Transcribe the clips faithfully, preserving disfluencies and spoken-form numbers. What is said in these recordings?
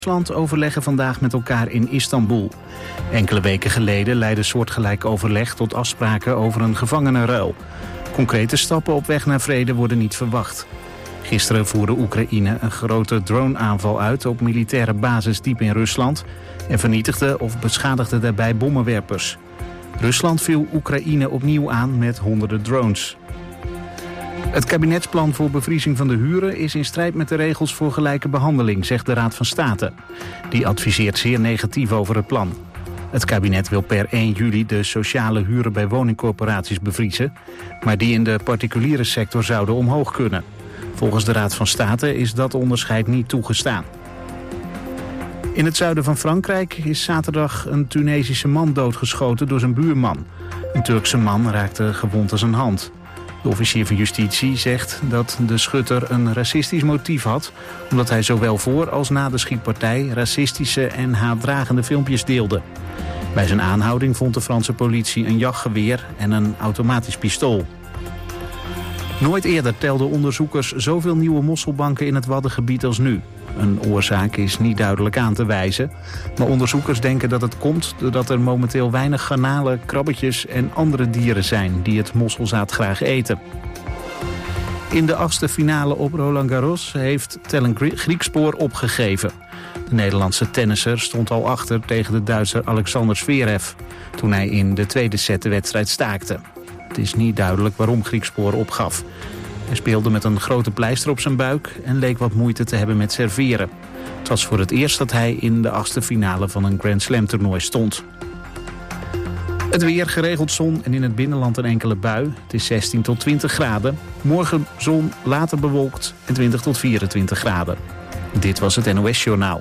Rusland overleggen vandaag met elkaar in Istanbul. Enkele weken geleden leidde soortgelijk overleg tot afspraken over een gevangenenruil. Concrete stappen op weg naar vrede worden niet verwacht. Gisteren voerde Oekraïne een grote droneaanval uit op militaire bases diep in Rusland en vernietigde of beschadigde daarbij bommenwerpers. Rusland viel Oekraïne opnieuw aan met honderden drones. Het kabinetsplan voor bevriezing van de huren is in strijd met de regels voor gelijke behandeling, zegt de Raad van State. Die adviseert zeer negatief over het plan. Het kabinet wil per één juli de sociale huren bij woningcorporaties bevriezen, maar die in de particuliere sector zouden omhoog kunnen. Volgens de Raad van State is dat onderscheid niet toegestaan. In het zuiden van Frankrijk is zaterdag een Tunesische man doodgeschoten door zijn buurman. Een Turkse man raakte gewond aan zijn hand. De officier van justitie zegt dat de schutter een racistisch motief had, omdat hij zowel voor als na de schietpartij racistische en haatdragende filmpjes deelde. Bij zijn aanhouding vond de Franse politie een jachtgeweer en een automatisch pistool. Nooit eerder telden onderzoekers zoveel nieuwe mosselbanken in het Waddengebied als nu. Een oorzaak is niet duidelijk aan te wijzen, maar onderzoekers denken dat het komt doordat er momenteel weinig garnalen, krabbetjes en andere dieren zijn die het mosselzaad graag eten. In de achtste finale op Roland Garros heeft Tellen Griekspoor opgegeven. De Nederlandse tennisser stond al achter tegen de Duitser Alexander Zverev toen hij in de tweede set de wedstrijd staakte. Het is niet duidelijk waarom Griekspoor opgaf. Hij speelde met een grote pleister op zijn buik en leek wat moeite te hebben met serveren. Het was voor het eerst dat hij in de achtste finale van een Grand Slam toernooi stond. Het weer, geregeld zon en in het binnenland een enkele bui. Het is zestien tot twintig graden. Morgen zon, later bewolkt en twintig tot vierentwintig graden. Dit was het N O S Journaal.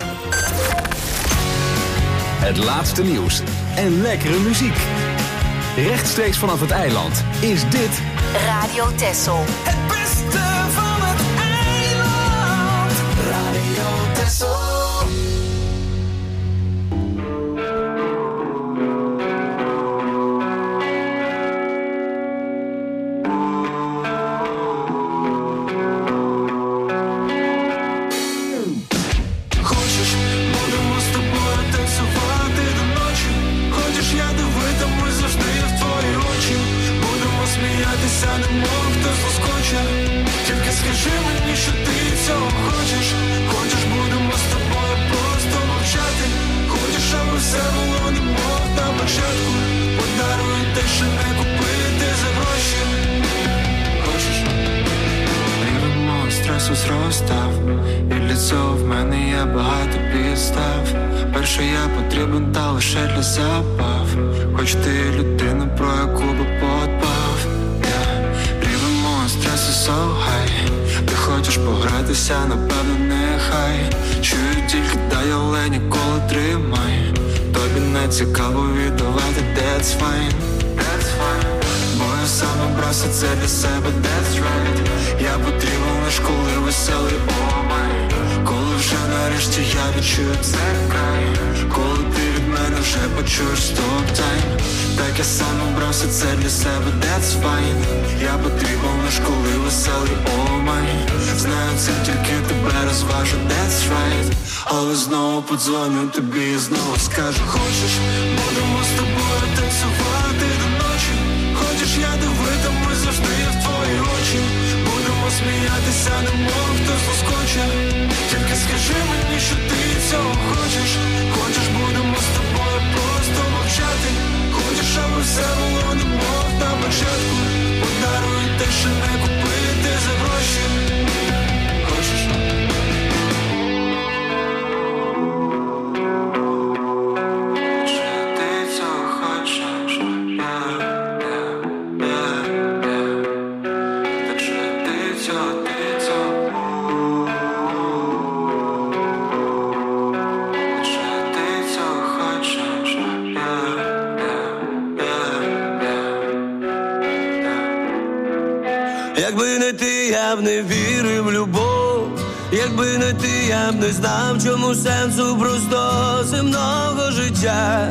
Het laatste nieuws en lekkere muziek. Rechtstreeks vanaf het eiland is dit Radio Texel. Het beste van het eiland. Radio Texel. Хочеш, будемо з тобою танцювати до ночі. Хочеш, я дивитимусь завжди в твої очі. Будемо сміятися, немов хтось заскоче. Тільки скажи мені, що ти цього хочеш. Хочеш, будемо з тобою просто мовчати. Хочеш, аби все було немов на початку. Подарую те, що не купити за гроші. Хочеш? Рівень мого стресу зростав. І для цього в мене є багато підстав. Перше я потрібен та лише для забав. Хоч ти людина, про яку би подбав. Рівень мого стресу so high. Ти хочеш погратися, напевно, нехай. Чую тільки дай, але ніколи тримай. Тобі не цікаво віддавати, that's fine, that's fine. Бо я сам обрався це для себе, that's right. Я потрібен лиш коли веселий, oh my. Коли вже нарешті я відчую це край. Коли ти від мене вже почуєш stop time. Так я сам обрався це для себе, that's fine. Я потрібен лиш коли веселий, oh my. Знаю, це тільки тебе розважу, that's right. Але знову подзвоню тобі і знову скажу. Хочеш, будемо з тобою танцювати до ночі. Хочеш, я дивитимусь завжди в твої очі. Будемо сміятися, немов хтось заскоче. Тільки скажи мені, що ти цього хочеш. Хочеш, будемо з тобою просто мовчати. Хочеш, аби все було немов на початку. Подарую те, що не купити за гроші. Хочеш? Якби не ти, я б не вірив в любов. Якби не ти, я б не знав, чому сенсу просто земного життя.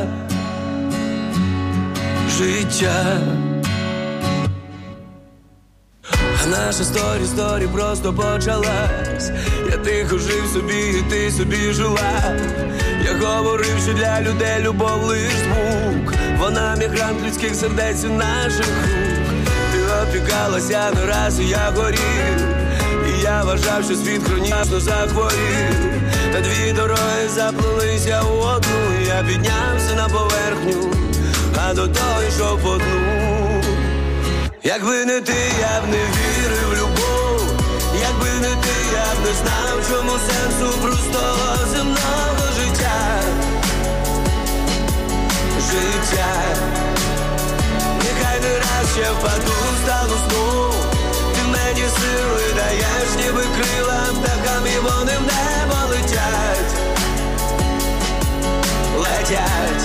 Життя. А наша сторі, сторі просто почалась. Я тихо жив собі, і ти собі жила. Я говорив, що для людей любов лиш звук. Вона мігрант людських сердець і наших рук. Ти опікалася не раз, і я горів. І я вважав, що світ хронічно захворів. Та дві дороги заплелися у одну. Я піднявся на поверхню, а до того йшов по дну. Якби не ти, я б не вірив в любов. Якби не ти, я б не знав, чому сенсу простого земного життя. Життя. Нехай не раз ще впаду, стану сну. Ти мені сили даєш, ніби крила птахам, і вони в небо летять. Летять.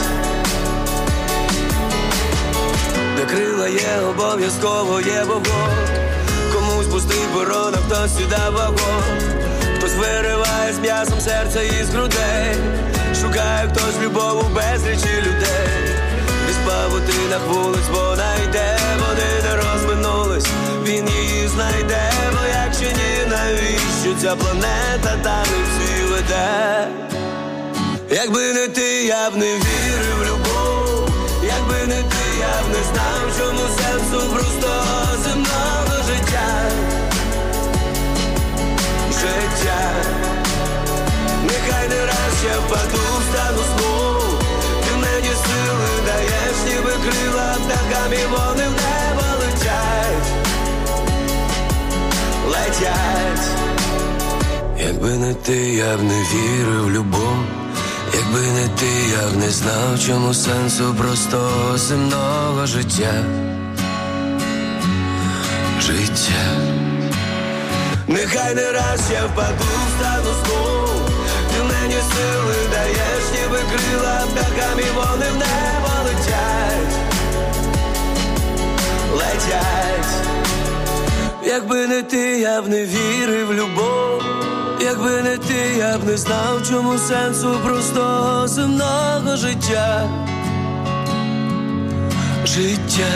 Де крила є, обов'язково є вогонь. Комусь пустий перон, а хтось сюди вагон. Хтось вириває з м'ясом серця із грудей. Шукає хтось любов у безлічі людей. Десь по павутинах вулиць вона йде. Вони не розминулись, він її знайде. Бо якщо ні, навіщо ця планета танець свій веде? Якби не ти, я б не вірив в любов. Якби не ти, я б не знав, чому сенсу простого земного життя. Життя. Нехай не раз ще впаду, встану знов. Ти мені сили даєш, ніби крила птахам, і вони в небо летять. Летять. Якби не ти, я б не вірив в любов. Якби не ти, я б не знав, чому сенсу простого земного життя. Життя. Нехай не раз я впаду, встану знов. Ти мені сили даєш, ніби крила птахам, і вони в небо летять. Летять. Якби не ти, я б не вірив в любов. Якби не ти, я б не знав, чому сенсу простого земного життя. Життя.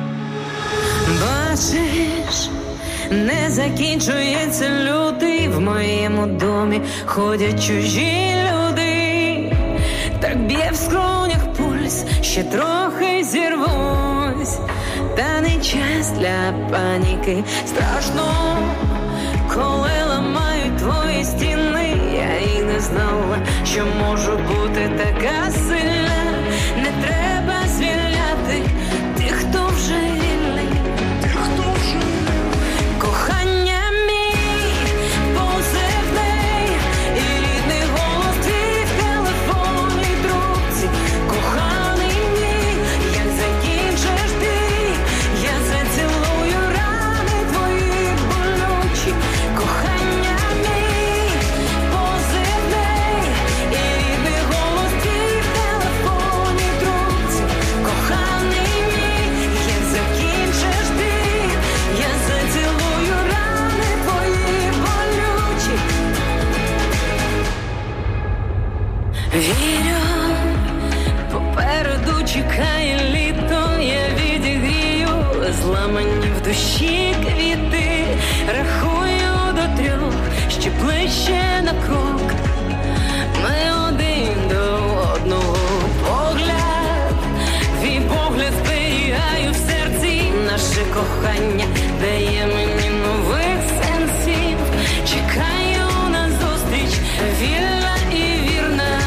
Бачиш, не закінчується лютий. В моєму домі ходять чужі люди. Так б'є в скронях пульс, ще трохи зірвусь. Та не час для паніки. Страшно, коли ламають твої стіни. Я і не знала, що можу бути така сильна. Не треба звільняти тих, хто вже вільний. Тих, хто вже вільний. Кохання мій, позивний, і рідний голос твій в телефонній трубці. Коханий мій, як закінчиш ти, я зацілую рани твої болючі. Кохання мій, позивний, і рідний голос твій в телефонній трубці. Коханий мій, як закінчиш ти, я зацілую рани твої болючі. Вірю, попереду чекає літо, я відігрію зламані в душі квіти. Рахую до трьох, ще ближче на крок. Ми один до одного. Погляд, твій погляд зберігаю в серці. Наше кохання дає мені нових сенсів. Чекаю на зустріч, вільна і вірна.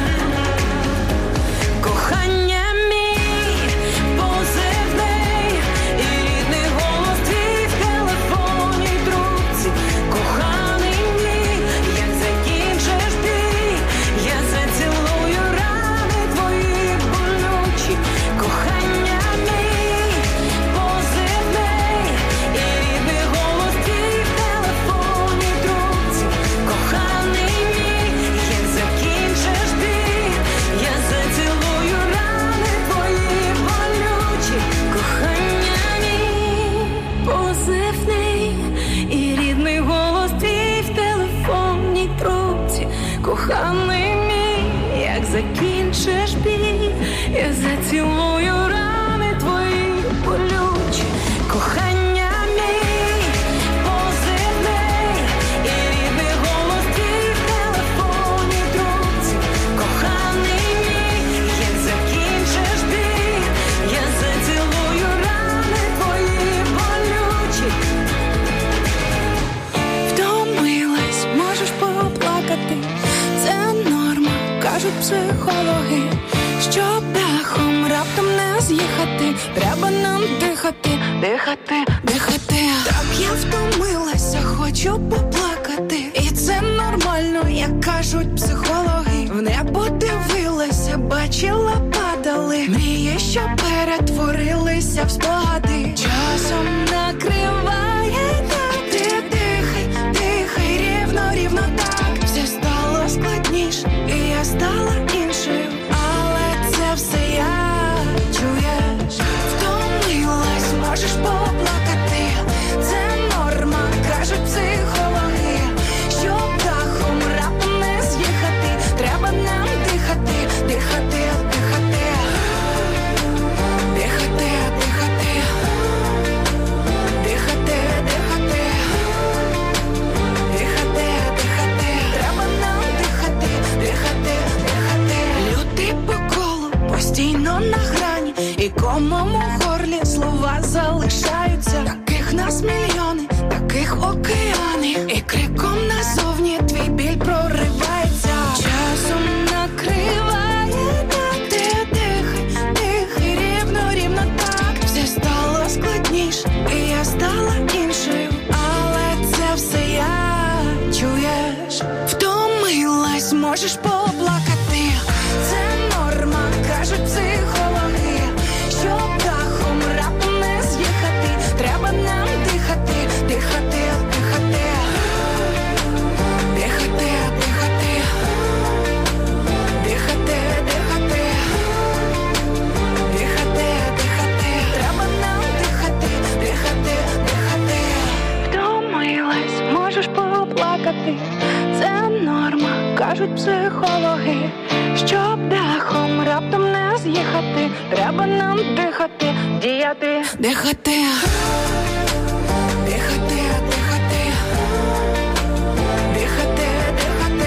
Кохання мій, позивний, і рідний голос твій в телефонній трубці. Коханий мій, як закінчиш ти, я зацілую рани твої болючі. Кохання мій, позивний, і рідний голос твій в телефонній трубці. Коханий мій, як закінчиш ти, я зацілую рани твої болючі. Кохання мій, позивний, і рідний голос твій в телефонній трубці. Коханий мій, як закінчиш бій, я зацілую рани твої болючі. Кохання мій, кажуть психологи, щоб дахом раптом не з'їхати, треба нам дихати, дихати, дихати. Так я втомилася, хочу поплакати, і це нормально, як кажуть психологи. В небо дивилася, бачила, падали мрії, що перетворилися в спогади. Часом накриває так, ти дихай, дихай, рівно, рівно так. Все стало складніше, і я стала іншою, але це все я, чуєш? Втомилась, можеш поплакати, це норма, кажуть психологи, щоб дахом раптом не з'їхати, треба нам дихати, дихати, дихати, дихати, дихати, дихати, дихати, дихати, дихати, треба нам дихати, дихати, дихати. Люди по колу постійно на грані, і комом у горлі слова залишаються. Таких нас мільйони, таких океани, і криком назовні твій біль проривається. Часом накриває так, ти дихай, дихай, рівно, рівно так. Все стало складніше, і я стала іншою, але це все я, чуєш? Втомилась, можеш поплакати, це норма, кажуть психологи, щоб дахом раптом не з'їхати, треба нам дихати, дихати, дихати, дихати, дихати, дихати, дихати, дихати, дихати, треба нам дихати, дихати, дихати. Втомилась, можеш поплакати, це норма, кажуть психологи, щоб дахом раптом не з'їхати, треба нам дихати, діяти, дихати, дихати, дихати, дихати, дихати,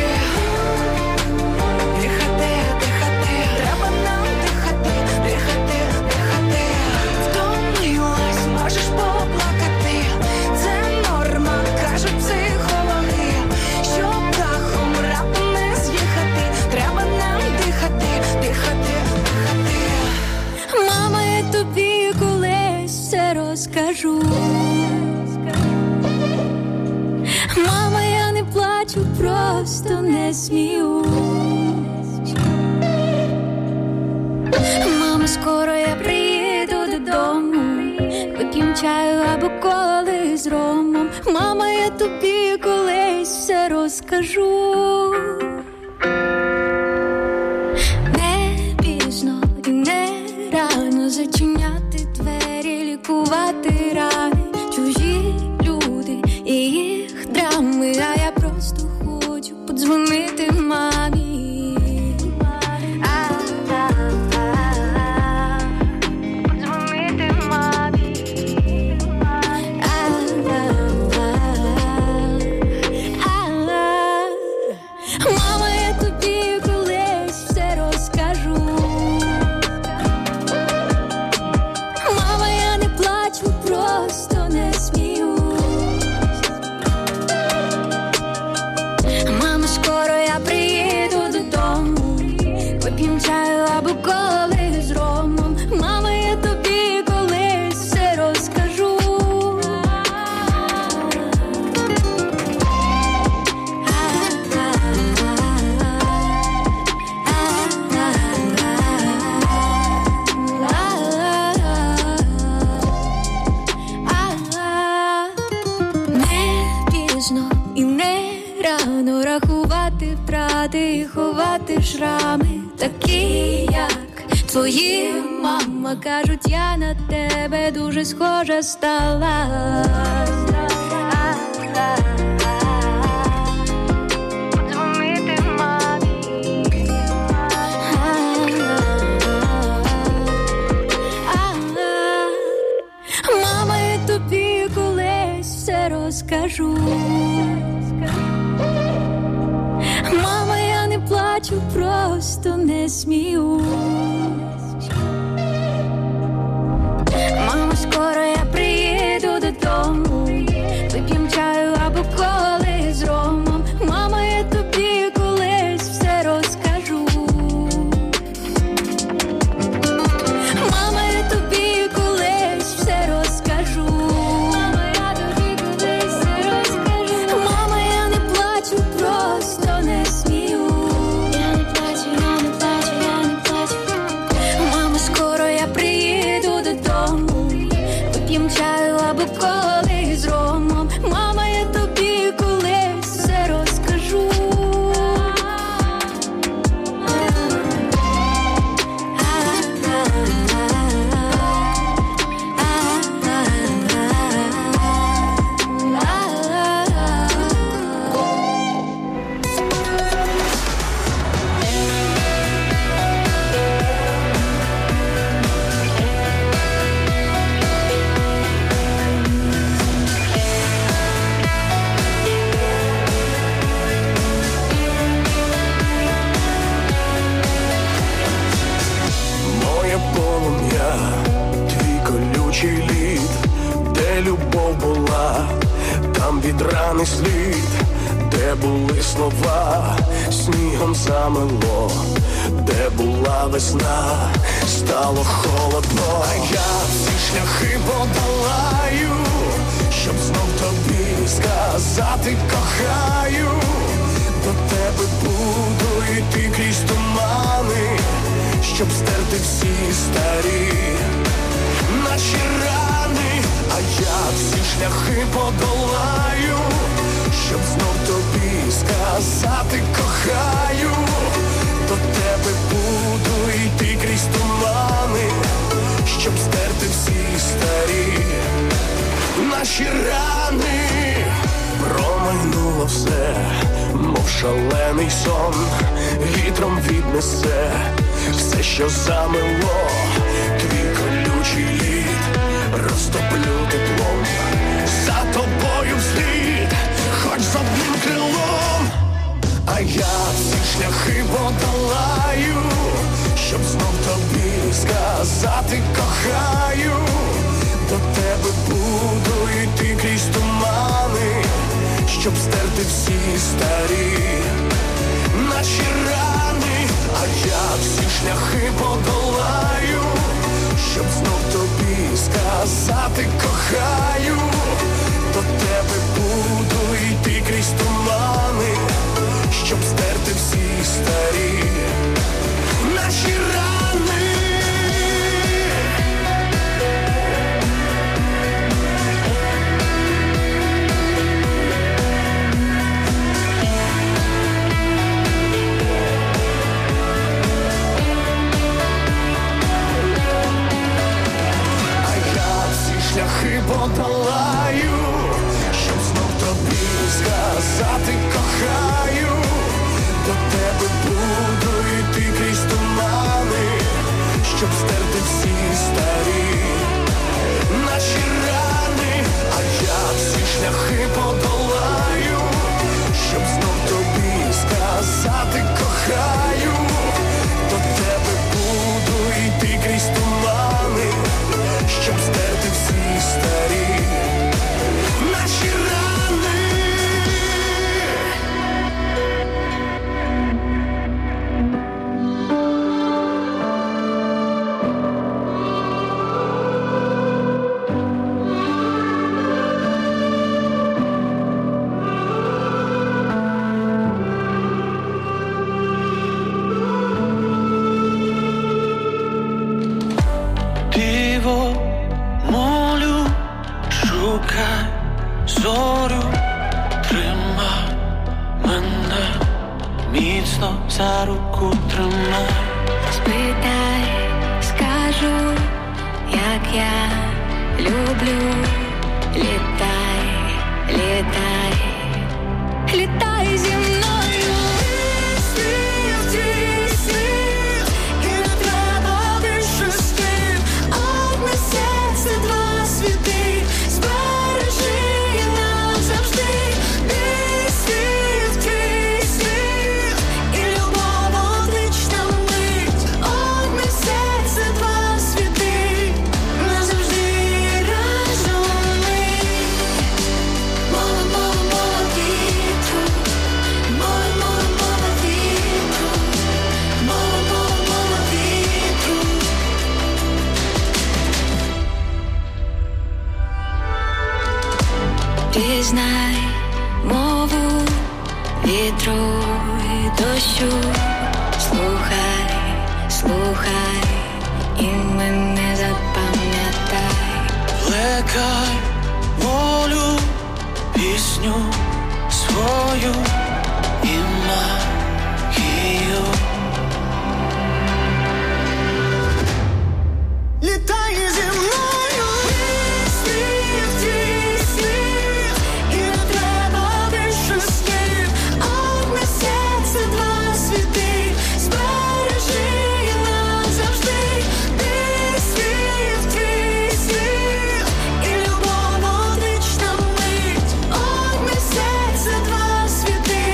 дихати, дихати, треба нам дихати, дихати, дихати. Втомилась, можеш поплакати, це норма, кажуть психологи, щоб дахом раптом не з'їхати, треба нам дихати, дихати, дихати. Мама, я тобі колись все розкажу. Мама, я не плачу, просто не сміюсь. Мама, скоро я приїду додому, вип'єм чаю або коли з ромом. Мама, я тобі колись все розкажу. Не пізно і не рано зачиняти двері, лікувати рани, чужі люди і їх драми, а я просто хочу подзвонити мамі. Подзвонити мамі. Мама, я тобі колись все розкажу. Мама, я не плачу, просто не сміюсь. Мама, скоро я приїду додому, вип'єм чаю або коли з ромом. Мама, я тобі колись все розкажу. Не пізно і не рано рахувати втрати і ховати шрами, такі як твої. Мама, кажуть, я на тебе дуже схожа стала. Подзвонити мамі. Мама, я тобі колись все розкажу. Мама, я не плачу, просто не сміюсь. Мама, скоро я приїду додому, вип'єм чаю або коли з ромом. Мама, я тобі колись все розкажу. драний слід, де були слова, снігом замело, де була весна, стало холодно. А я всі шляхи подолаю, щоб знов тобі сказати кохаю. До тебе буду йти крізь тумани, щоб стерти всі старі наші рани. А я всі шляхи подолаю, щоб знов тобі сказати кохаю. До тебе буду йти крізь тумани, щоб стерти всі старі наші рани. Промайнуло все, мов шалений сон, вітром віднесе все, що замело. Твій колючий лід розтоплю теплом, за тобою вслід, хоч з одним крилом. А я всі шляхи подолаю, щоб знов тобі сказати кохаю. До тебе буду йти крізь тумани, щоб стерти всі старі наші рани. А я всі шляхи подолаю, щоб знов тобі сказати кохаю. До тебе буду йти крізь тумани, щоб стерти всі старі наші рани. Шляхи подолаю, щоб знов тобі сказати кохаю. До тебе буду йти крізь тумани, щоб стерти всі старі наші рани. А я всі шляхи подолаю, щоб знов тобі сказати кохаю. До тебе буду йти крізь тумани, щоб стерти всі старі наші рани. Диво, молю, шукай зорю, тримай мене, міцно за руку тримай. Спитай, скажу, як я люблю. Літай, літай, літай зі мною. Світ, твій світ, і не треба більше слів. Одне серце, два світи, збережи назавжди. Мій світ, твій світ, і любов одвічна мить. Одне серце, два світи, назавжди разом ми. Мола, мола, мола вітру, мола, мола, мола вітру, мола, мола, мола вітру. Пізнай мову вітру і дощу, слухай, слухай, і мене запам'ятай. Плекай волю, пісню свою і магію. Літай зі мною. Світ, твій світ, і не треба більше слів. Одне серце, два світи, збережи назавжди. Мій світ, твій світ, і любов одвічна мить. Одне серце, два світи,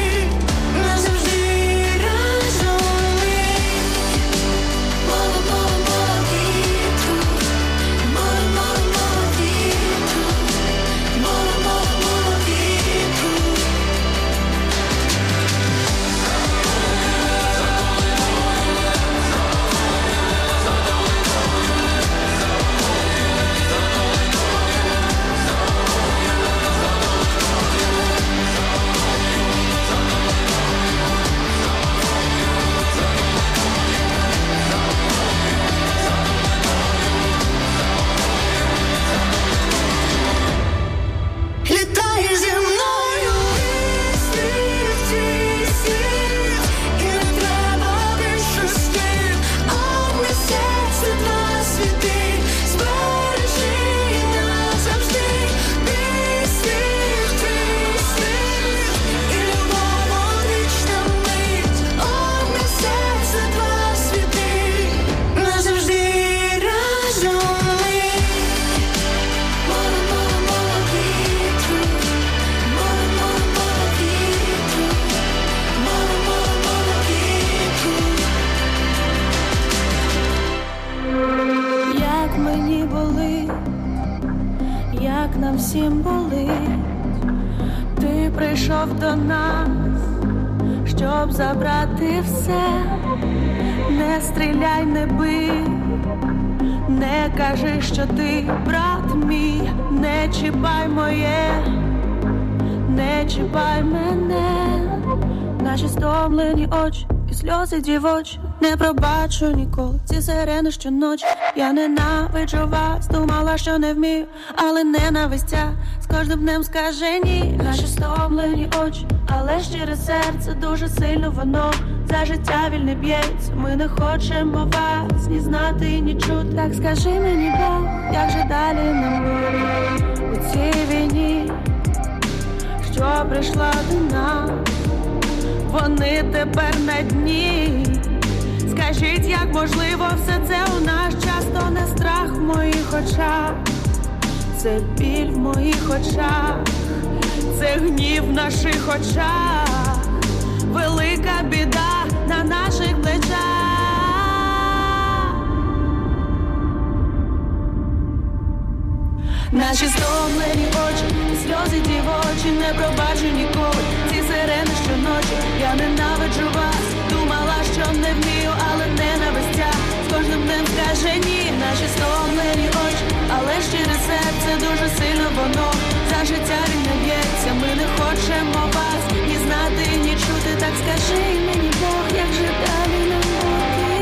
нам всім болить. Ти прийшов до нас, щоб забрати все. Не стріляй, не бий, не кажи, що ти брат мій. Не чіпай моє, не чіпай мене. Наші стомлені очі і сльози дівочі. Не пробачу ніколи ці сирени щоночі. Я ненавиджу вас, думала, що не вмію, але ненавистя з кожним днем скаже ні. Наші стомлені очі, але щире серце дуже сильно воно за життя вільне б'ється. Ми не хочемо вас ні знати, ні чути. Так скажи мені, Бог, як же далі нам буде у цій війні, що прийшла до нас. Вони тепер на дні. Скажіть, як можливо все це у наш час? То не страх в моїх очах, це біль в моїх очах, це гнів в наших очах, велика біда на наших плечах. Наші стомлені очі, сльози дівочі, не пробачу ніколи ці сирени щоночі. Я ненавиджу вас, думала, що не вмію, але ненавистя з кожним днем скаже ні. Наші стомлені очі, але щире серце дуже сильно воно за життя він не б'ється. Ми не хочемо вас ні знати, ні чути. Так скажи мені, Бог, як же далі нам бути.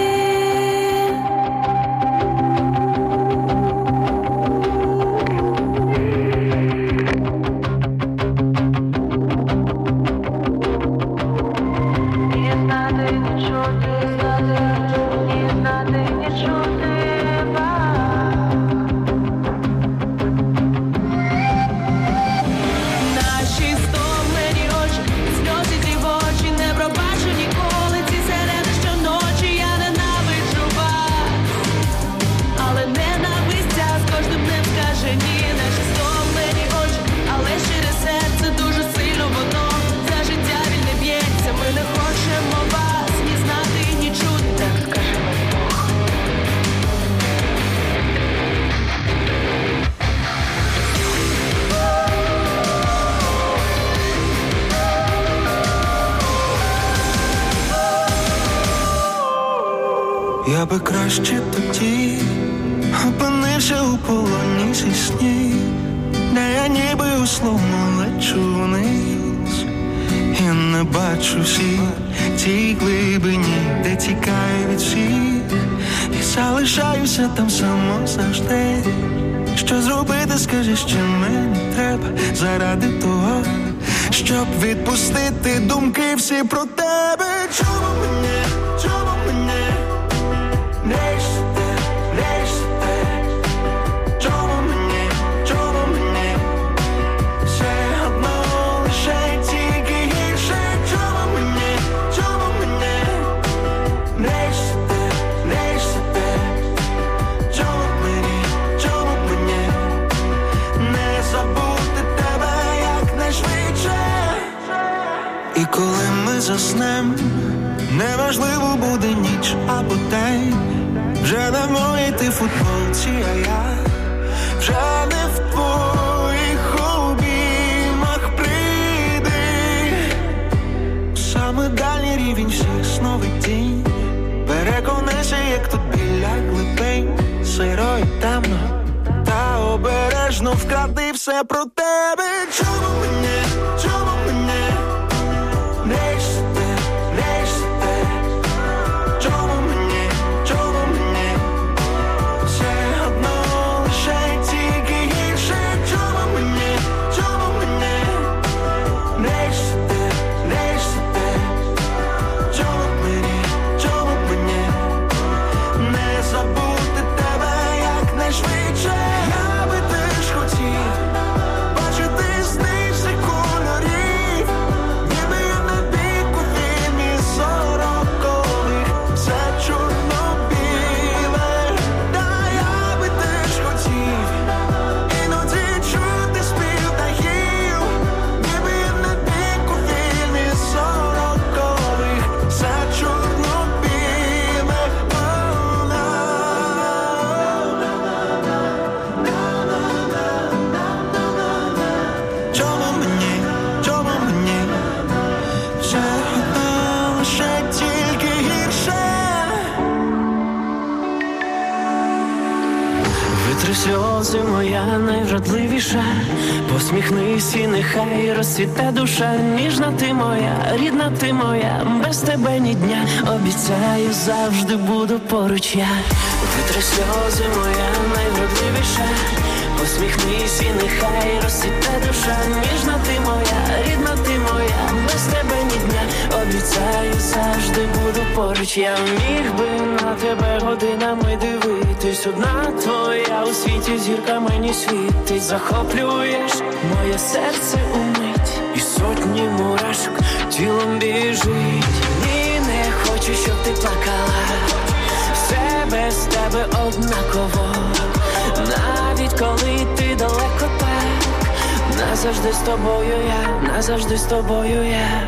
Я би краще тоді опинився у полоні зі снів, де я ніби условно лечу вниз і не бачу всіх тій глибині, де тікаю від всіх і залишаюся там само завжди. Що зробити, скажи, що мені треба заради того, щоб відпустити думки всі про тебе. Чому мене, чому мене нищите, нищите? Чому мені, чому мені все одно лише тільки гірше? Чому мені, чому мені нищите, нищите? Чому мені, чому мені не забути тебе якнайшвидше? І коли ми заснем, неважливо буде ніч або день, вже не в моїй ти футболці, а я вже не в твоїх обіймах. Прийди саме дальній рівень всіх снов і тінь. Переконайся, як тут біля глибинь сиро і темно, та обережно вкради все про тебе. Чому мене, чому мене нищите, нищите? Чому мені, чому мені все одно лише тільки гірше? Чому мені, чому мені нищите, нищите? Чому мені, чому мені не забути тебе якнайшвидше? Я би теж хотів бачити сни секунд. Витри сльози, моя найвродливіша, посміхнись і нехай розцвіте душа. Ніжна ти моя, рідна ти моя, без тебе ні дня, обіцяю, завжди буду поруч я. Витри сльози, моя найвродливіша, посміхнись і нехай розцвіте душа. Ніжна ти моя, рідна ти моя, без тебе ні дня, обіцяю, завжди буду поруч я. Міг би на тебе годинами дивитись, одна твоя у світі зірка мені світить. Захоплюєш моє серце умить, і сотні мурашок тілом біжить. Ні, не хочу, щоб ти плакала, все без тебе однаково. Навіть коли ти далеко так, назавжди з тобою я, назавжди з тобою я.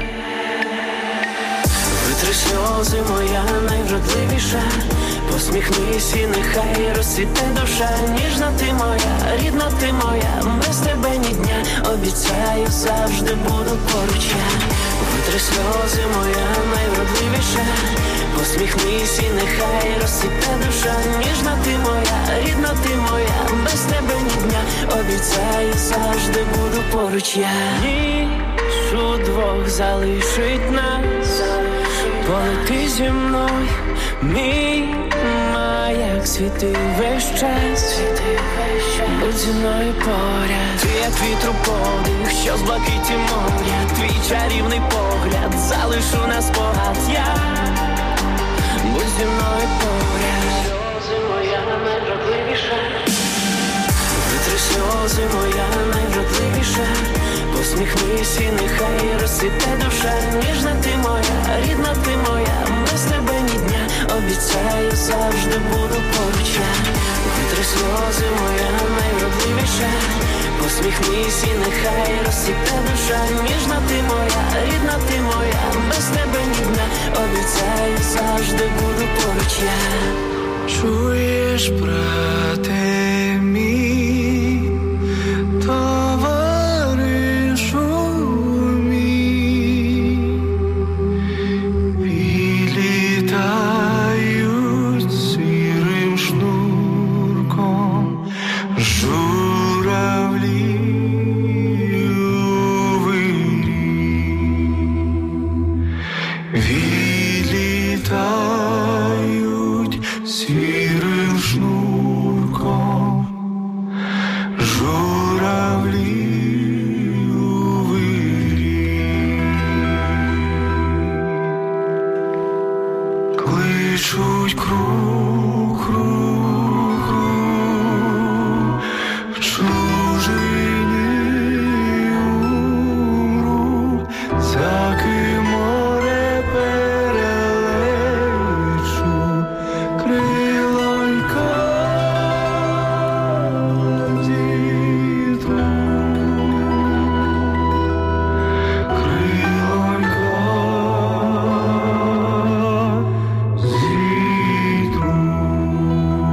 Витри сльози, моя найвродливіша, посміхнись і нехай розцвіте душа. Ніжна ти моя, рідна ти моя, без тебе ні дня, обіцяю, завжди буду поруч я. Витри сльози, моя найвродливіша, посміхнись і нехай розцвіте душа. Ніжна ти моя, рідна ти моя, без тебе ні дня, обіцяю, завжди буду поруч я. Ніч удвох залишить нас, полети зі мною, мій маяк світи весь час, будь зі мною поряд. Ти як вітру подих, що з блакиті моря, твій чарівний погляд залишу на спогад я. Будь зі мною поряд. Сльози, моя найвродливіша, витри сльози, моя найвродливіша, посміхнись і нехай розцвіте душа. Ніжна ти моя, рідна ти моя, без тебе ні дня, обіцяю, завжди буду поруч я. Витри сльози, моя найвродливіша, посміхнись і нехай розцвіте душа. Ніжна ти моя, рідна ти моя, без тебе ні дня, обіцяю, завжди буду поруч я. Чуєш, брате мій, товаришу мій, відлітають сірим шнурком журавлі у вирі, відлітають сірим шнурком журавлі у вирі, кличуть круг, круг, круг, в чужині умру, за ким море перелечу, крилонька зітру, крилонька зітру.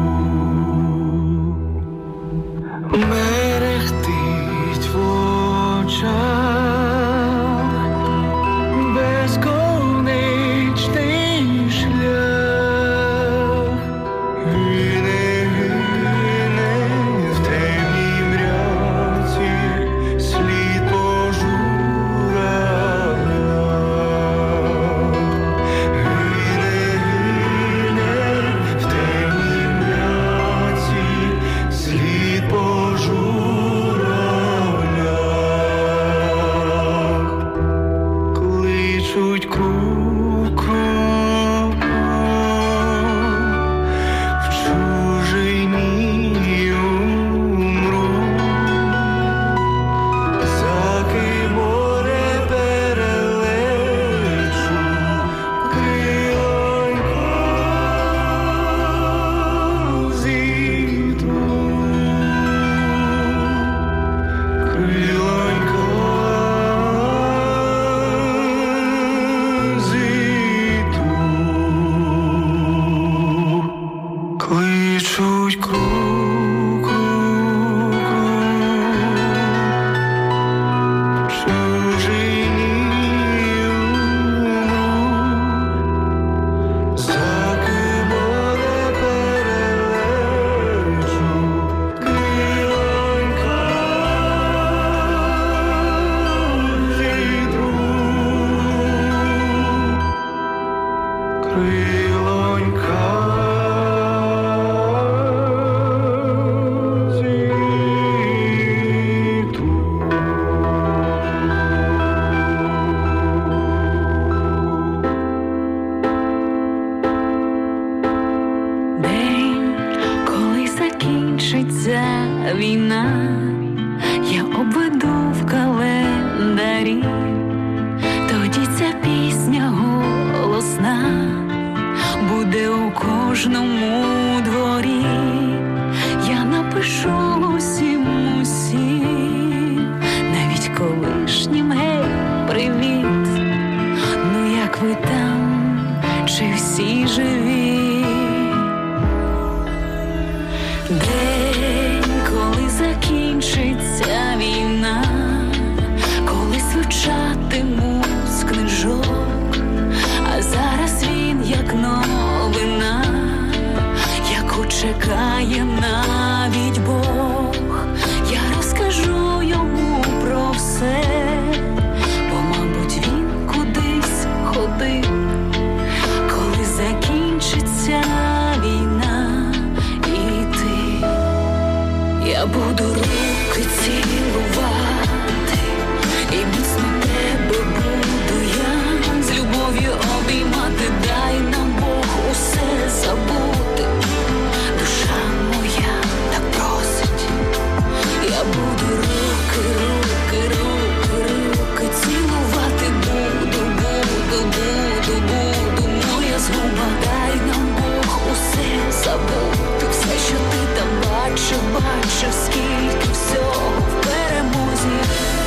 закінчиться війна, я обведу в календарі, тоді ця пісня голосна буде у кожному дворі. Я напишу усім, усім, навіть колишнім, гей, привіт. Ну як ви там, чи всі живі? День, коли закінчиться війна, коли звучатимуть з книжок, а зараз він як новина, яку чекає навіть Бог. Я розкажу йому про все, бо, мабуть, він кудись ходив, коли закінчиться війна. І ти, я буду руки цілувати, і міцно тебе буду я з любов'ю обіймати. Дай нам Бог усе забути, душа моя так просить. Я буду руки, руки, руки, руки цілувати. Буду, буду, буду, буду, моя згуба. Дай нам Бог усе забути, все, що ти там бачив, бачив, скільки всього в перемозі.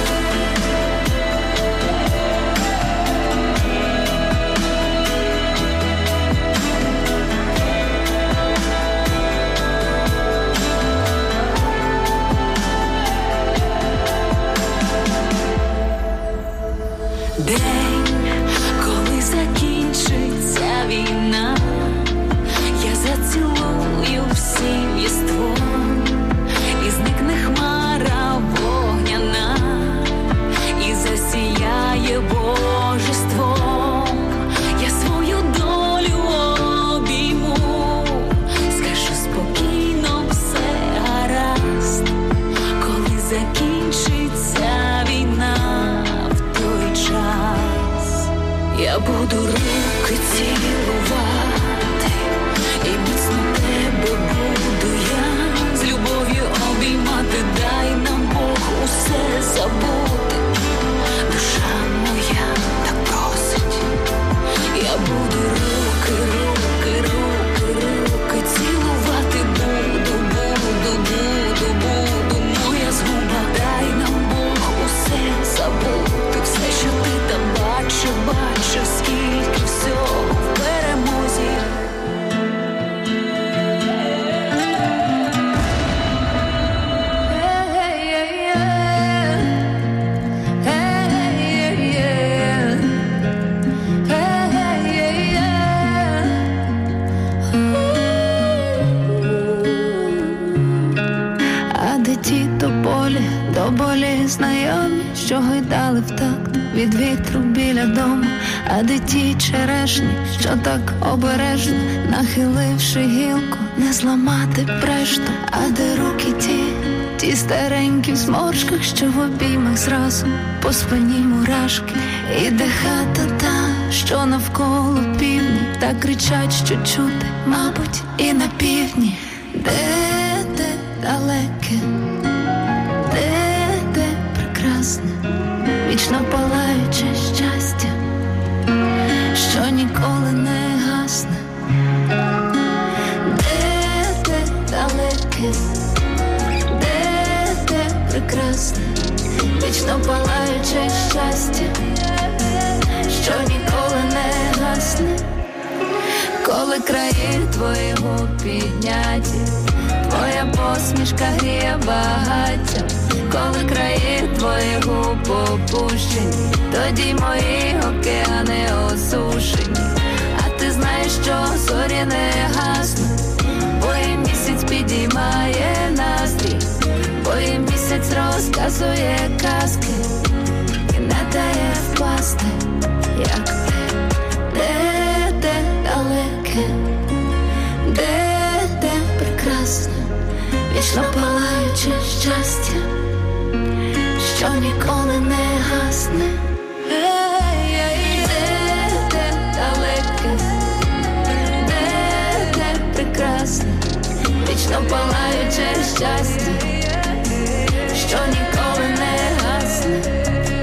День, коли закінчиться війна, я зацілую всім єством, і зникне хмара вогняна, і засіяє божеством. Я свою долю обійму, скажу спокійно, все гаразд, коли закінчиться війна. Я буду руки цілувати, і міцно тебе буду я з любов'ю обіймати. Дай нам Бог усе забути, душа моя так просить. Я буду руки, руки, руки, руки цілувати. Буду, буду, буду, буду, моя згуба. Дай нам Бог усе забути, все, що ти там бачив, бачив, скільки всього в перемозі. А де ті тополі, до болі знайомі, що гойдали в такт від вітру біля дому? А де ті черешні, що так обережно, нахиливши гілку, не зламати прешту? А де руки ті, ті старенькі в зморшках, що в обіймах зразу по спині мурашки? І де хата та, що навколо півні, так кричать, що чути, мабуть, і на півдні. Де те далеке, де те прекрасне, вічно палаюче щастя, що ніколи не гасне? Де те далеке, де те прекрасне, вічно палаюче щастя, що ніколи не гасне? Коли краї твої губ підняті, твоя посмішка гріє багаття. Коли краї твої губ опущені, тоді мої океани осушені. А ти знаєш, що зорі не гаснуть, бо і місяць підіймає настрій, бо і місяць розказує казки і не дає впасти, як ти. Де те далеке, де те прекрасне, вічно палаюче щастя, що ніколи не гасне? Де те далеке, де те прекрасне, вічно палаюче щастя, що ніколи не гасне.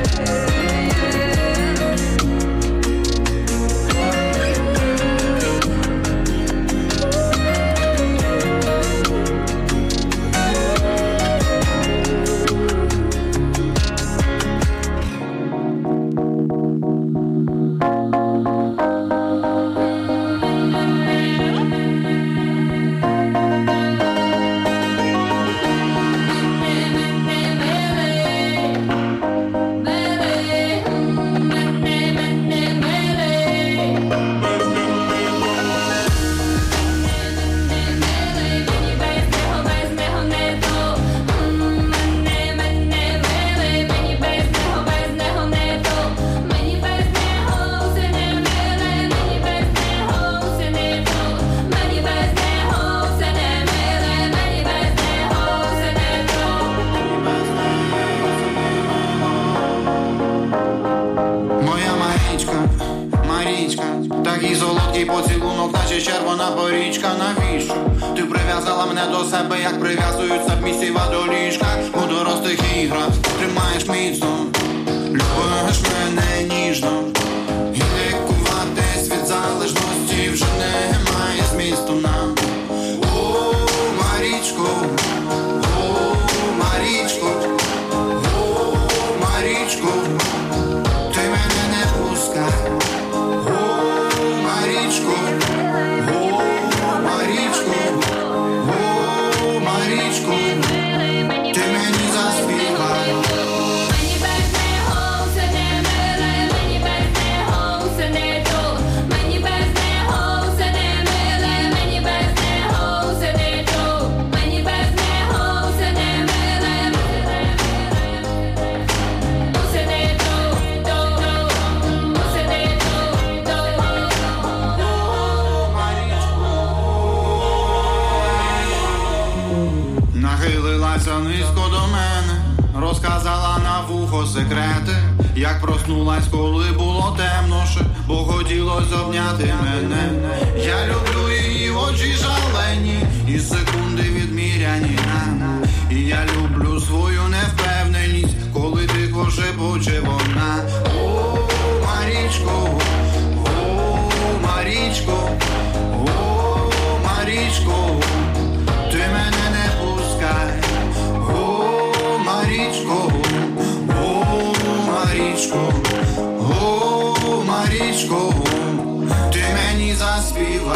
Секрети, як проснулась, коли було темноше, бо хотілось обняти мене. Я люблю її очі шалені, і секунди відміряні. І я люблю свою невпевненість, коли тихо шепоче вона. О, Марічко, о, Марічко, о, Марічко, ти мене не пускай. О, Марічко, Марічко, о, Марічко, ти мені заспівай.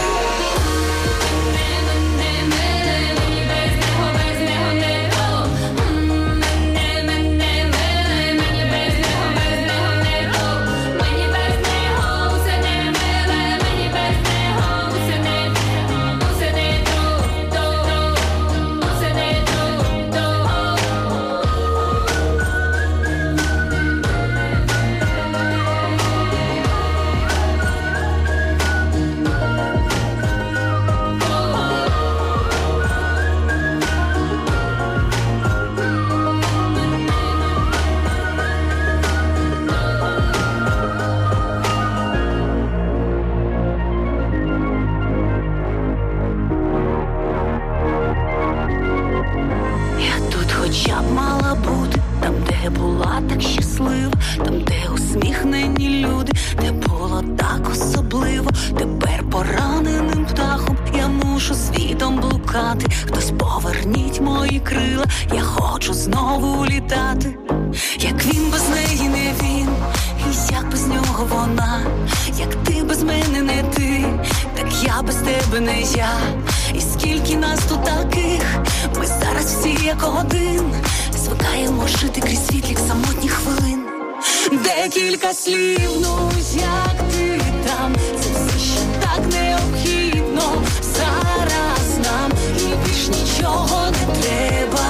Хтось поверніть мої крила, я хочу знову літати. Як він без неї не він, і як без нього вона. Як ти без мене не ти, так я без тебе не я. І скільки нас тут таких, ми зараз всі як один. Звикаємо жити крізь світлих самотніх хвилин. Декілька слів, ну як ти там, це все ще так необхідно зараз нам. І більш нічого не треба,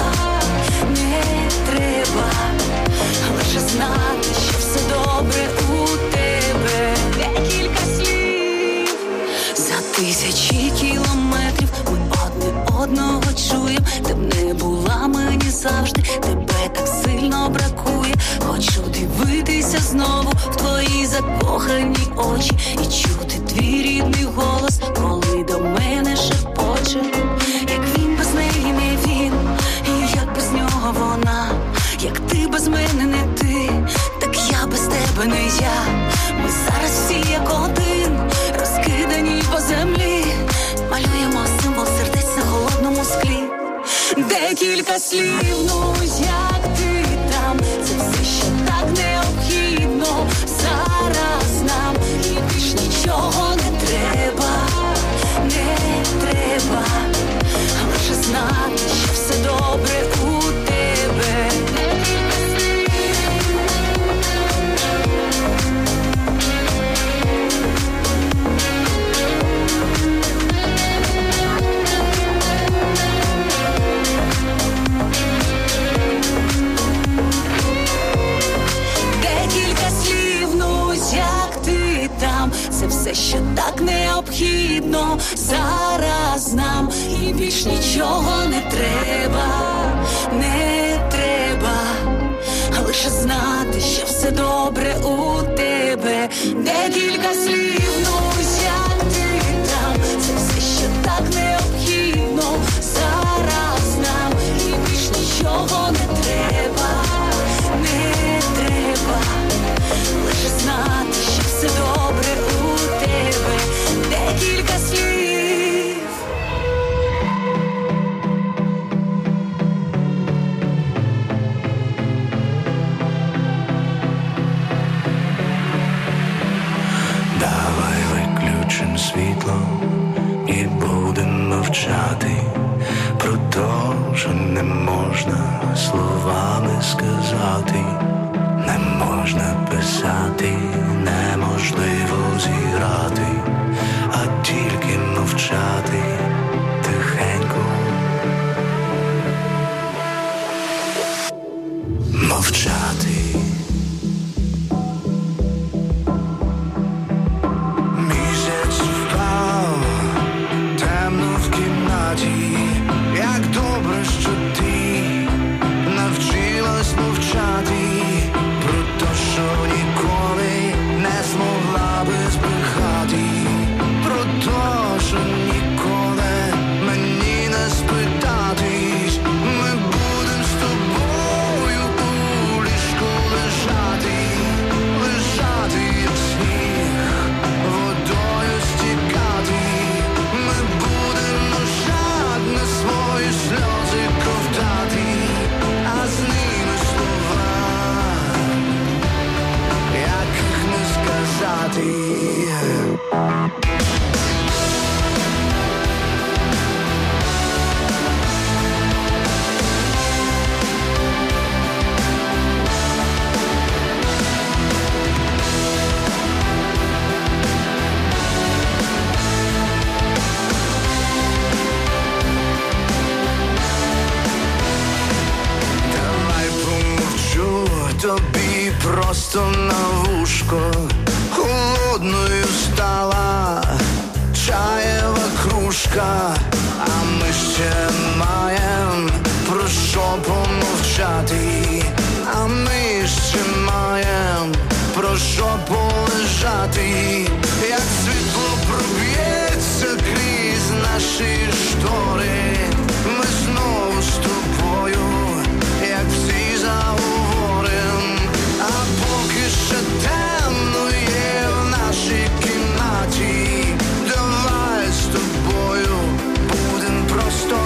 не треба. Лише знати, що все добре у тебе. Декілька слів. За тисячі кілометрів ми одне одного чуєм. Ти б не була мені завжди, тебе так сильно бракує. Хочу дивитися знову в твої закохані очі і чути твій рідний голос, коли до мене шепоче. Як він без неї не вірить, Декілька слів, ну як ти там, це все, що так необхідно зараз нам, і більш нічого не треба, не треба, лише знати, що все добре у тебе. Це все, що так необхідно зараз нам, і більш нічого не треба, не треба, лише знати, що все добре у тебе. Декілька слів, ну як ти там, це все, що так необхідно зараз нам, і більш нічого не треба, не треба, лише знати, що все добре у тебе. Декілька слів. Давай виключим світло і будемо мовчати про те, що не можна словами сказати. Не можна писати, неможливо зіграти, а тільки мовчати тихенько. Мовчати. Місяць впав, темно в кімнаті, як добре, що ти навчилась мовчати. Що ніколи не змогла би збрехати, про те, що ніколи мені не спитатись. Ми будем з тобою у ліжку лежати, лежати як сніг, водою стікати. Ми будемо жадно свої сльози ковтати, а з ними слова, яких не сказати. Давай помовчу тобі просто на вушко. Холодною стала чаєва кружка, а ми ще маєм про що помовчати, а ми ще маєм про що полежати. Як світло проб'ється крізь наші штори, ми знову з тобою, як всі заговорим. А поки ще темно є в нашій кімнаті, давай з тобою будем просто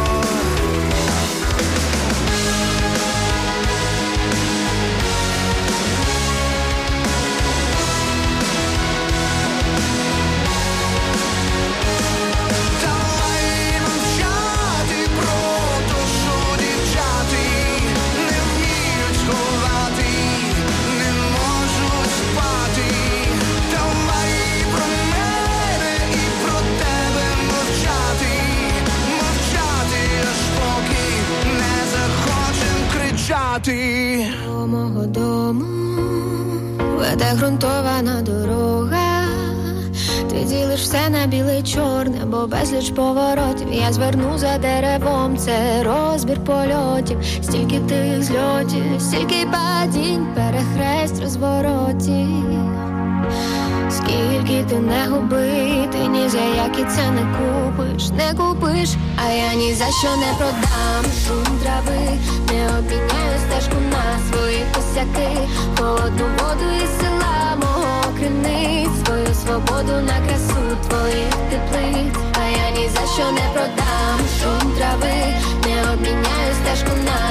до мого дому веде ґрунтована дорога. Ти ділиш все на біле й чорне, бо безліч поворотів. Я зверну за деревом, це розбір польотів. Стільки тих зльотів, стільки падінь, перехресть розворотів. Скільки ти не губи, ти ні за які це не купиш, не купиш, а я ні за що не продам шум трави, не обміняю стежку на свої косяки, холодну воду із села мого криниць, свою свободу на красу твоїх теплиць, а я ні за що не продам шум трави, не обміняю стежку на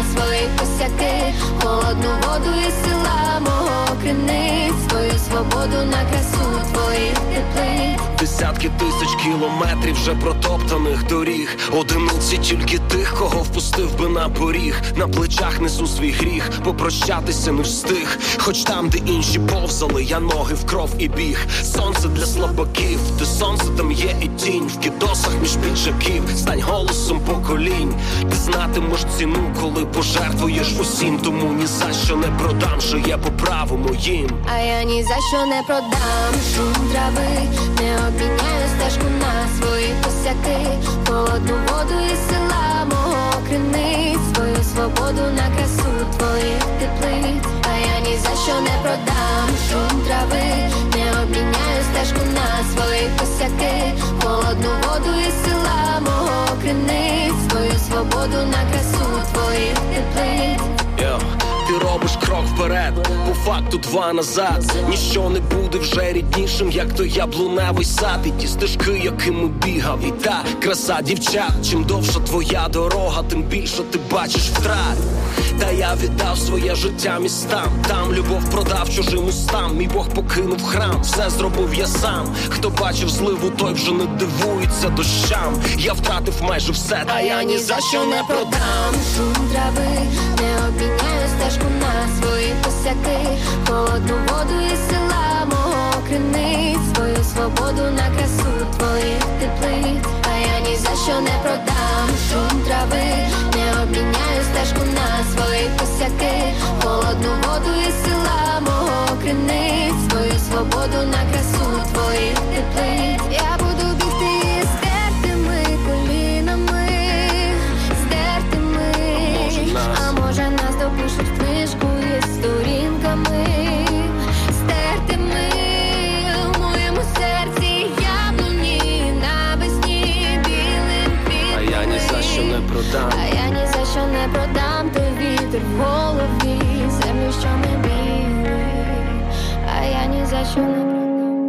косяки, холодну воду із села мого криниць, твою свободу на красу твоїх теплиць. Десятки тисяч кілометрів вже протоптаних доріг, одиниці тільки тих, кого впустив би на поріг. На плечах несу свій гріх, попрощатися не встиг. Хоч там, де інші повзали, я ноги в кров і біг. Сонце для слабаків, де сонце, там є і тінь. В кідосах між піджаків, стань голосом поколінь. Ти знатимеш ціну, коли пожертвуєш усім. Тому ні за що не продам, що є по праву моїм. А я ні за що не продам шум трави, не обміняю стежку на свої косяки, холодну воду із села мого криниць, свою свободу на красу твоїх теплиць. А я ні за що не продам шум трави, не обміняю стежку на свої косяки, холодну воду із села мого криниць, свою свободу на красу твоїх теплиць. Yeah. Ти робиш крок вперед, по факту два назад. Ніщо не буде вже ріднішим, як той яблуневий сад. І ті стежки, якими бігав, і та краса дівчат. Чим довша твоя дорога, тим більше ти бачиш втрат. Та я віддав своє життя містам, там любов продав чужим устам. Мій Бог покинув храм, все зробив я сам. Хто бачив зливу, той вже не дивується дощам. Я втратив майже все, а я ні за що не продам шум трави, не обміняю стежку на свої косяки, холодну воду із села мого криниць, свою свободу на красу твоїх теплиць. А я ні за що не продам шум трави, не обміняю стежку на свої косяки, холодну воду із села мого криниць, свою свободу на красу твоїх теплиць. Я буду бігти із стертими колінами, стертими, а може нас допишуть в книжку із сторінками, стертими в моєму серці яблуні навесні білим квітами. А я ні за що не продам, а я ні за що не продам той вітер в голові, землю, що ми біли, а я ні за що не продам.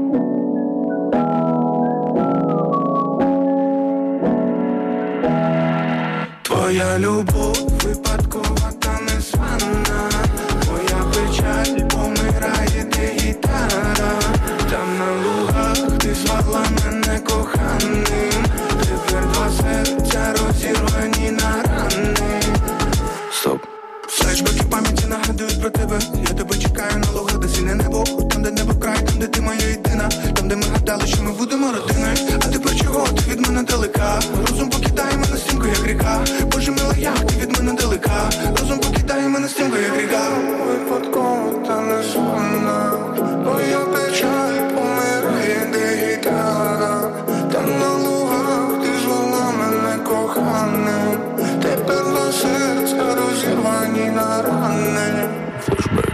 Твоя любов випадкова та незвана, твоя печаль помирає, ти гітара. Там на лугах ти звала мене коханим, тепер два серця розірвані на рани. Стоп. Флешбеки пам'яті нагадують про тебе. Я тебе чекаю на лугах, де сильне небо, там, де небо край, там, де ти моя єдина, там, де ми гадали, що ми будемо родиною. А тепер чого ти від мене далека? Розум покидає мене стрімко, як ріка. Боже мила, як ти від мене далека? Розум покидає мене стрімко, як ріка. Випадково та незвана, моя печаль помирає, де гітара. Там на лугах ти звала мене коханим, тепер два серця розірвані на рани. Флешбеки.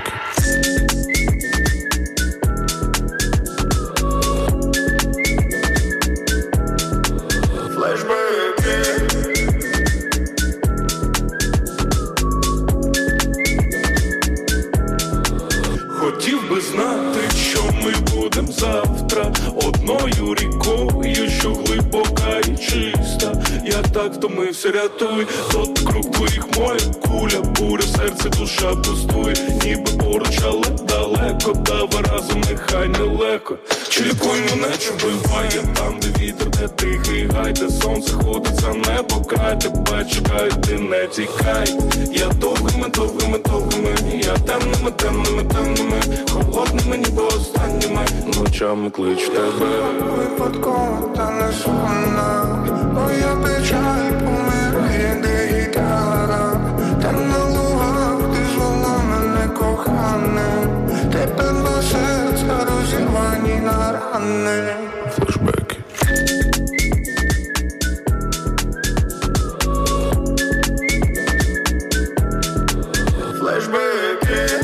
Хотів би знати, що ми будем завтра, одною рікою, що глибока і чиста. Я так втомився, рятуй, тот круг твоїх моя куля, буря, серце, душа пустує, ніби поруч, але далеко, давай разом, нехай нелегко. Чи лікуй мене, чи вбиває, там, де вітер, де тихий гай, де сонце ходить за небо, край, тебе чекай, ти не тікай. Я довгими, довгими, довгими, я темними, темними, темними, холодними, ніби останніми ночами кличу тебе. Випадково та незвана, моя печаль помирає, де гітара. Там на лугах ти звала мене коханим, тепер два серця розірвані на рани. Флешбеки. Флешбеки.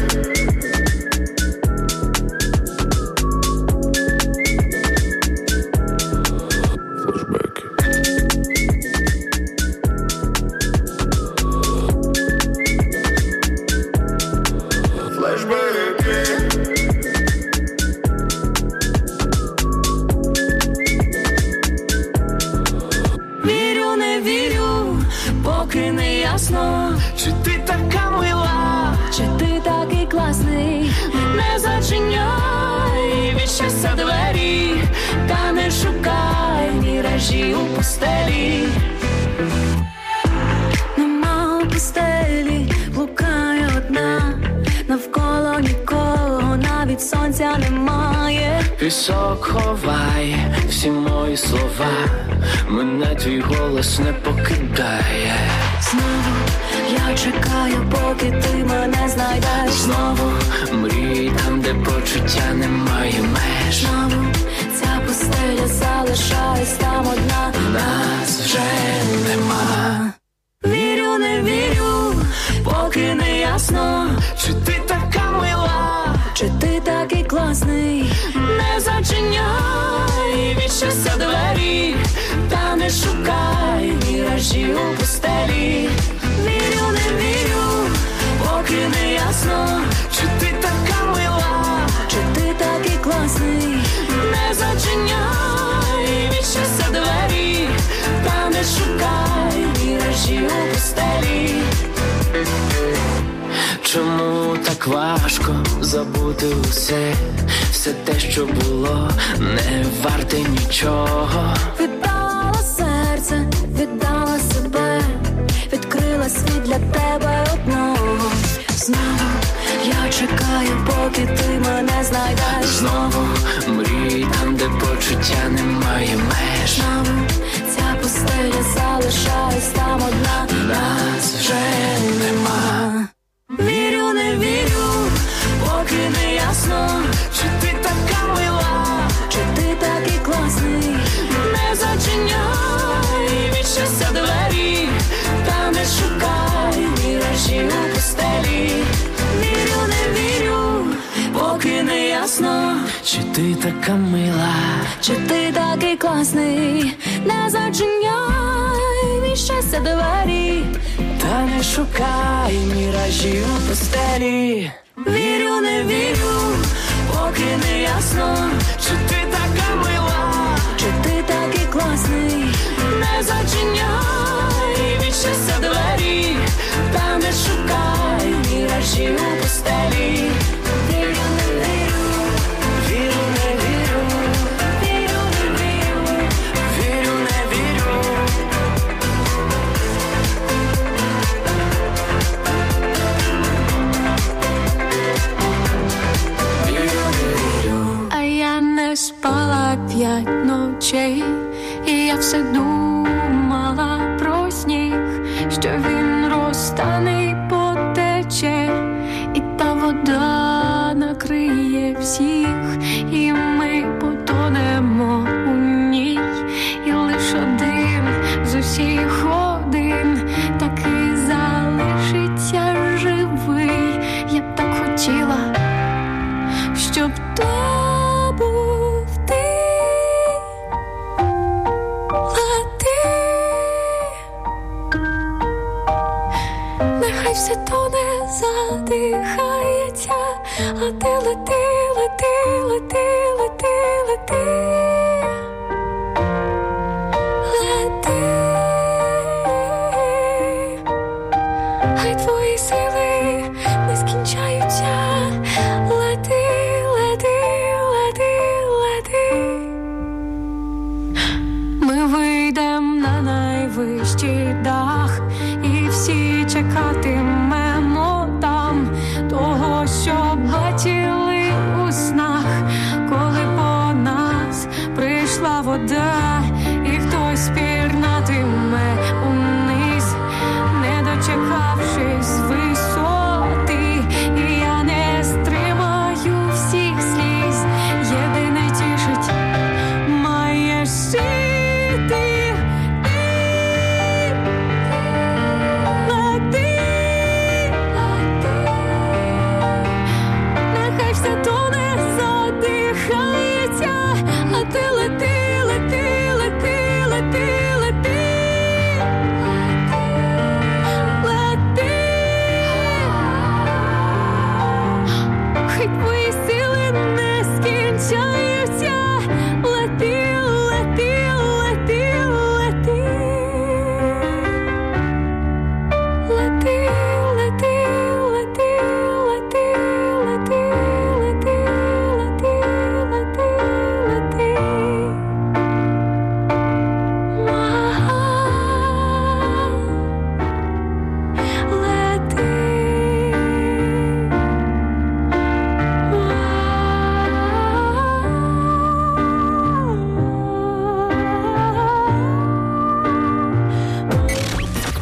Вірю, не вірю, поки не ясно, чи ти така мила, міражі у пустелі. Нема у пустелі, блукає одна, навколо нікого, навіть сонця немає. Пісок ховає всі мої слова, мене твій голос не покидає. Знову я чекаю, поки ти мене знайдеш. Знову мрій там, де почуття немає меж. Знову ця пустеля залишаюсь там одна, нас вже нема. Вірю, не вірю, поки не ясно, чи ти така мила, чи ти такий класний. не зачиняй від щастя двері, та не шукай міражі у пустелі. Вірю, не вірю, поки не ясно, чи ти така мила, чи ти такий класний. не зачиняй від щастя двері, та не шукай міражі у пустелі. Чому так важко забути усе, все те, що було, не варте нічого. Віддала серце, віддала себе, відкрила світ для тебе одного. Знову я чекаю, поки ти мене знайдеш. Знову мрій там, де почуття немає меж. Знову ця пустеля залишаюсь там одна, нас вже нема. Вірю, не вірю, поки не ясно, чи ти така мила, чи ти такий класний. не зачиняй від щастя двері, та не шукай міражі у пустелі. Вірю, не вірю, поки не ясно, чи ти така мила, чи ти такий класний. Не зачиняй від щастя двері, та не шукай міражі у пустелі. Вірю, не вірю, поки не ясно, чи ти така мила, чи ти такий класний. не зачиняй від щастя двері, та не шукай міражі у пустелі. Вірю, не вірю, вірю, не вірю, вірю, не вірю, вірю, не вірю. А я не спала п'ять ночей, і я все думала про сніг, що він розтане й потече, і та вода накриє всіх, і ми потонемо у ній, і лиш один з усіх один таки залишиться живий. Я б так хотіла, щоб то був ти. Лети, нехай все тоне, задихається, а ти лети, лети, лети, лети, лети. Лети, хай твої сили не скінчаються. Лети, лети, лети, лети. Ми вийдем на найвищий дах, і всі чекатимемо там того, що бачили у снах, коли по нас прийшла вода, і хтось пірнатиме униз, не дочекавшись висоти. І я не стримаю всіх сліз, єдине тішить, маєш жити ти.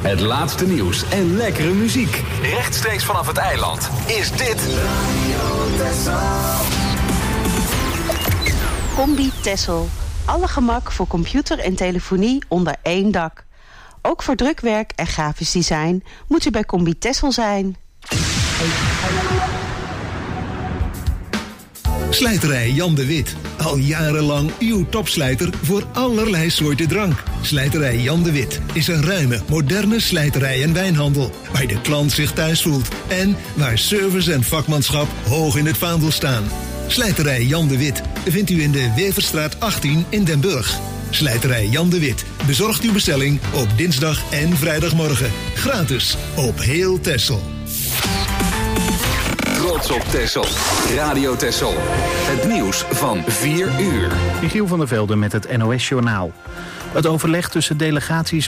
Het laatste nieuws en lekkere muziek. Rechtstreeks vanaf het eiland is dit Combi Tessel. Alle gemak voor computer en telefonie onder één dak. Ook voor drukwerk en grafisch design moet u bij Combi Tessel zijn. Slijterij Jan de Wit. Al jarenlang uw topslijter voor allerlei soorten drank. Slijterij Jan de Wit is een ruime, moderne slijterij en wijnhandel. Waar de klant zich thuis voelt. En waar service en vakmanschap hoog in het vaandel staan. Slijterij Jan de Wit vindt u in de Weverstraat achttien in Den Burg. Slijterij Jan de Wit bezorgt uw bestelling op dinsdag en vrijdagmorgen. Gratis op heel Texel. Trots op Texel. Radio Texel. Het nieuws van vier uur. Michiel van der Velde met het N O S-journaal. Het overleg tussen delegaties